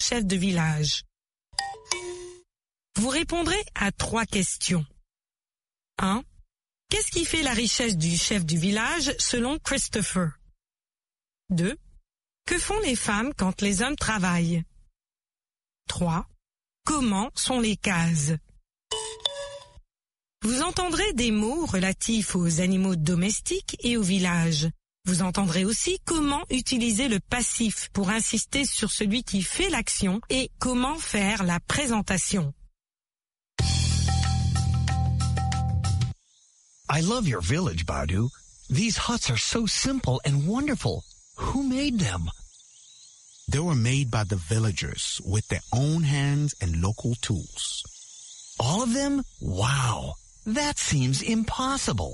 chef de village. Vous répondrez à 3 questions. 1. Qu'est-ce qui fait la richesse du chef du village selon Christopher? 2. Que font les femmes quand les hommes travaillent? 3. Comment sont les cases? Vous entendrez des mots relatifs aux animaux domestiques et au village. Vous entendrez aussi comment utiliser le passif pour insister sur celui qui fait l'action et comment faire la présentation. I love your village, Badu. These huts are so simple and wonderful. Who made them? They were made by the villagers with their own hands and local tools. All of them? Wow. That seems impossible.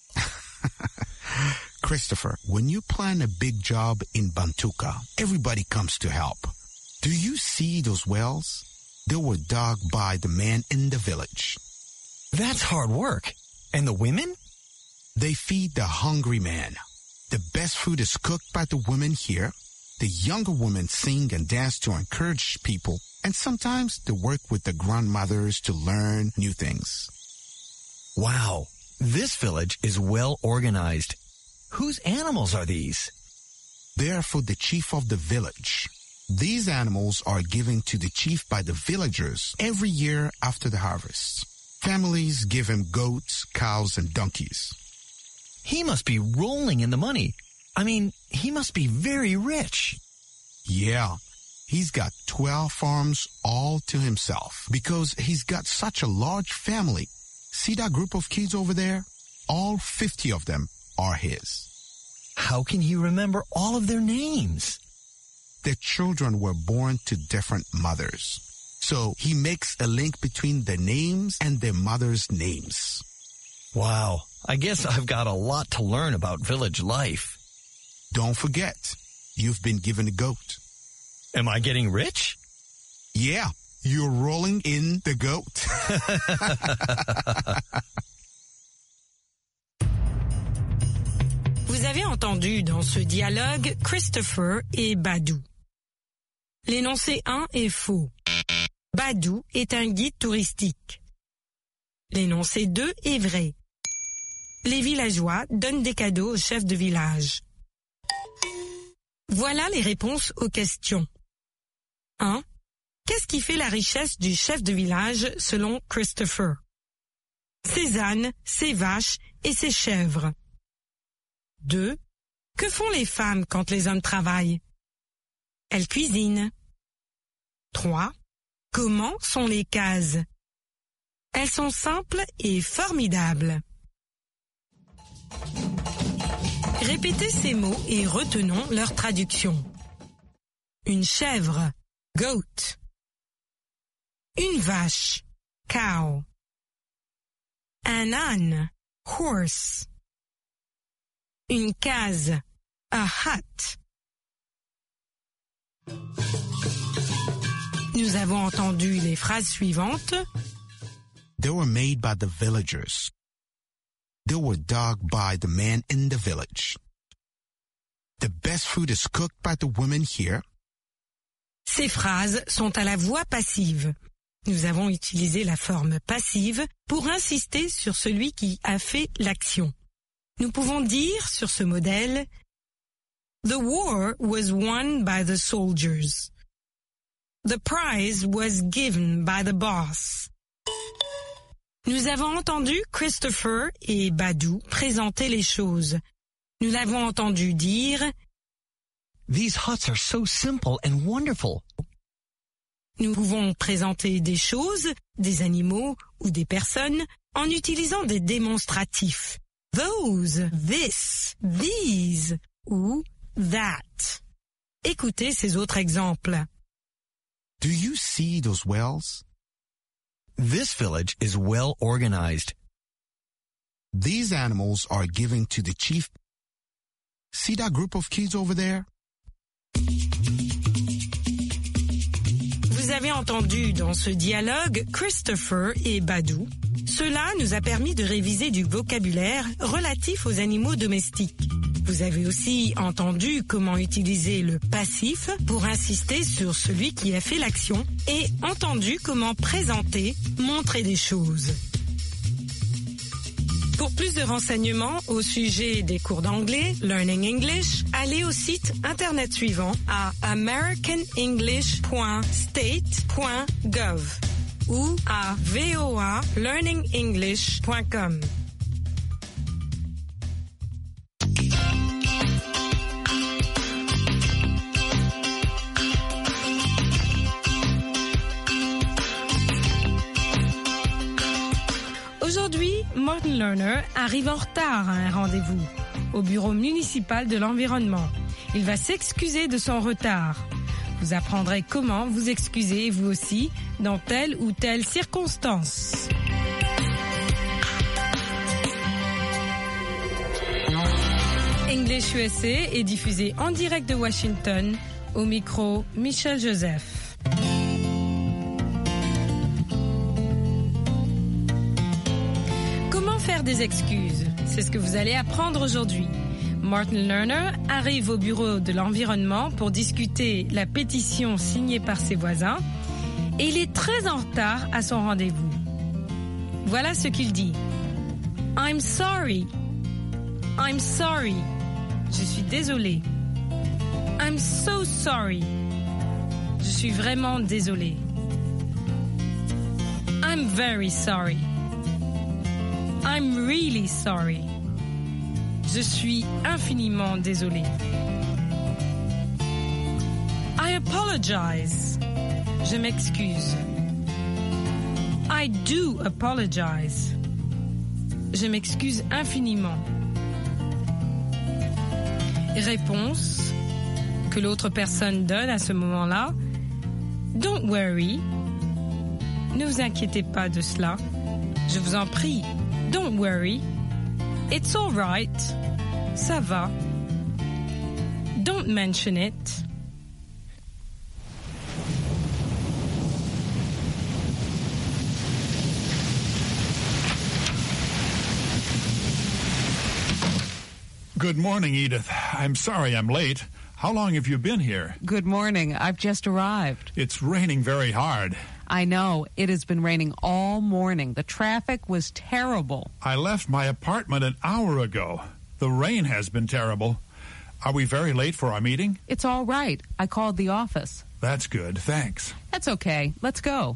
Christopher, when you plan a big job in Bantuka, everybody comes to help. Do you see those wells? They were dug by the men in the village. That's hard work. And the women? They feed the hungry man. The best food is cooked by the women here. The younger women sing and dance to encourage people, and sometimes they work with the grandmothers to learn new things. Wow, this village is well organized. Whose animals are these? They are for the chief of the village. These animals are given to the chief by the villagers every year after the harvest. Families give him goats, cows, and donkeys. He must be rolling in the money. I mean, he must be very rich. Yeah, he's got 12 farms all to himself because he's got such a large family. See that group of kids over there? All 50 of them are his. How can he remember all of their names? Their children were born to different mothers. So he makes a link between their names and their mothers' names. Wow, I guess I've got a lot to learn about village life. Don't forget, you've been given a goat. Am I getting rich? Yeah, you're rolling in the goat. Vous avez entendu dans ce dialogue Christopher et Badu. L'énoncé 1 est faux. Badu est un guide touristique. L'énoncé 2 est vrai. Les villageois donnent des cadeaux au chef de village. Voilà les réponses aux questions. 1. Qu'est-ce qui fait la richesse du chef de village selon Christopher? Ses ânes, ses vaches et ses chèvres. 2. Que font les femmes quand les hommes travaillent? Elles cuisinent. 3. Comment sont les cases? Elles sont simples et formidables. Répétez ces mots et retenons leur traduction. Une chèvre, goat. Une vache, cow. Un âne, horse. Une case, a hut. Nous avons entendu les phrases suivantes. They were made by the villagers. They were dug by the men in the village. The best food is cooked by the women here. Ces phrases sont à la voix passive. Nous avons utilisé la forme passive pour insister sur celui qui a fait l'action. Nous pouvons dire sur ce modèle « The war was won by the soldiers. The prize was given by the boss. » Nous avons entendu Christopher et Badu présenter les choses. Nous l'avons entendu dire « These huts are so simple and wonderful. » Nous pouvons présenter des choses, des animaux ou des personnes en utilisant des démonstratifs. Those, this, these ou that. Écoutez ces autres exemples. Do you see those wells? This village is well organized. These animals are given to the chief. See that group of kids over there? Vous avez entendu dans ce dialogue Christopher et Badu. Cela nous a permis de réviser du vocabulaire relatif aux animaux domestiques. Vous avez aussi entendu comment utiliser le passif pour insister sur celui qui a fait l'action et entendu comment présenter, montrer des choses. Pour plus de renseignements au sujet des cours d'anglais, Learning English, allez au site internet suivant à americanenglish.state.gov ou à voalearningenglish.com. Aujourd'hui, Martin Lerner arrive en retard à un rendez-vous au bureau municipal de l'environnement. Il va s'excuser de son retard. Vous apprendrez comment vous excuser vous aussi dans telle ou telle circonstance. English USA est diffusé en direct de Washington. Au micro, Michel Joseph. Faire des excuses, c'est ce que vous allez apprendre aujourd'hui. Martin Lerner arrive au bureau de l'environnement pour discuter la pétition signée par ses voisins et il est très en retard à son rendez-vous. Voilà ce qu'il dit. I'm sorry. I'm sorry. Je suis désolé. I'm so sorry. Je suis vraiment désolé. I'm very sorry. I'm really sorry. Je suis infiniment désolé. I apologize. Je m'excuse. I do apologize. Je m'excuse infiniment. Réponse que l'autre personne donne à ce moment-là. Don't worry. Ne vous inquiétez pas de cela. Je vous en prie. Don't worry. It's all right. Ça va. Don't mention it. Good morning, Edith. I'm sorry I'm late. How long have you been here? Good morning. I've just arrived. It's raining very hard. I know. It has been raining all morning. The traffic was terrible. I left my apartment an hour ago. The rain has been terrible. Are we very late for our meeting? It's all right. I called the office. That's good. Thanks. That's okay. Let's go.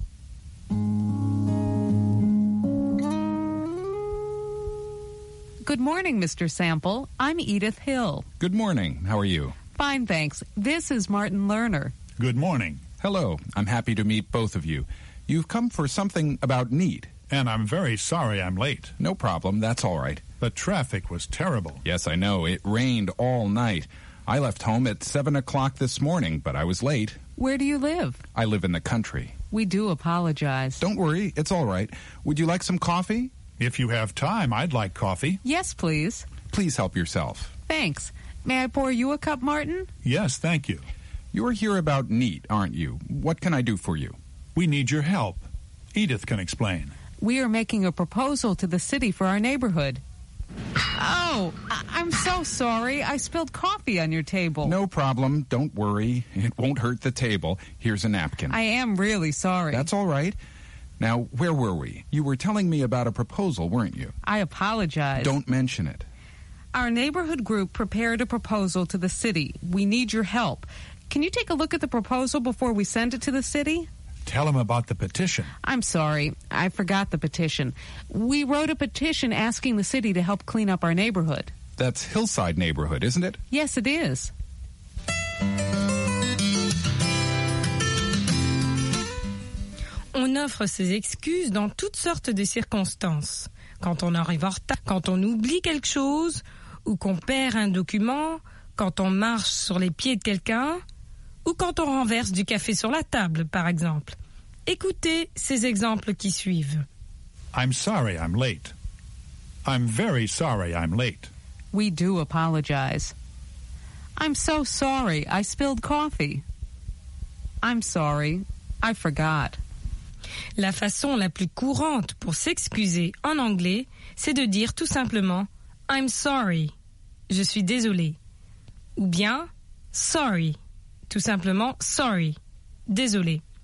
Good morning, Mr. Sample. I'm Edith Hill. Good morning. How are you? Fine, thanks. This is Martin Lerner. Good morning. Hello. I'm happy to meet both of you. You've come for something about NEAT. And I'm very sorry I'm late. No problem. That's all right. The traffic was terrible. Yes, I know. It rained all night. I left home at 7 o'clock this morning, but I was late. Where do you live? I live in the country. We do apologize. Don't worry. It's all right. Would you like some coffee? If you have time, I'd like coffee. Yes, please. Please help yourself. Thanks. May I pour you a cup, Martin? Yes, thank you. You're here about NEAT, aren't you? What can I do for you? We need your help. Edith can explain. We are making a proposal to the city for our neighborhood. Oh, I'm so sorry. I spilled coffee on your table. No problem. Don't worry. It won't hurt the table. Here's a napkin. I am really sorry. That's all right. Now, where were we? You were telling me about a proposal, weren't you? I apologize. Don't mention it. Our neighborhood group prepared a proposal to the city. We need your help. Can you take a look at the proposal before we send it to the city? Tell him about the petition. I'm sorry. I forgot the petition. We wrote a petition asking the city to help clean up our neighborhood. That's Hillside neighborhood, isn't it? Yes, it is. On offre ses excuses dans toutes sortes de circonstances. Quand on arrive en retard, quand on oublie quelque chose, ou qu'on perd un document, quand on marche sur les pieds de quelqu'un, ou quand on renverse du café sur la table, par exemple. Écoutez ces exemples qui suivent. I'm sorry I'm late. I'm very sorry I'm late. We do apologize. I'm so sorry I spilled coffee. I'm sorry, I forgot. La façon la plus courante pour s'excuser en anglais, c'est de dire tout simplement « I'm sorry ». je suis désolé. Ou bien sorry, tout simplement sorry, désolé.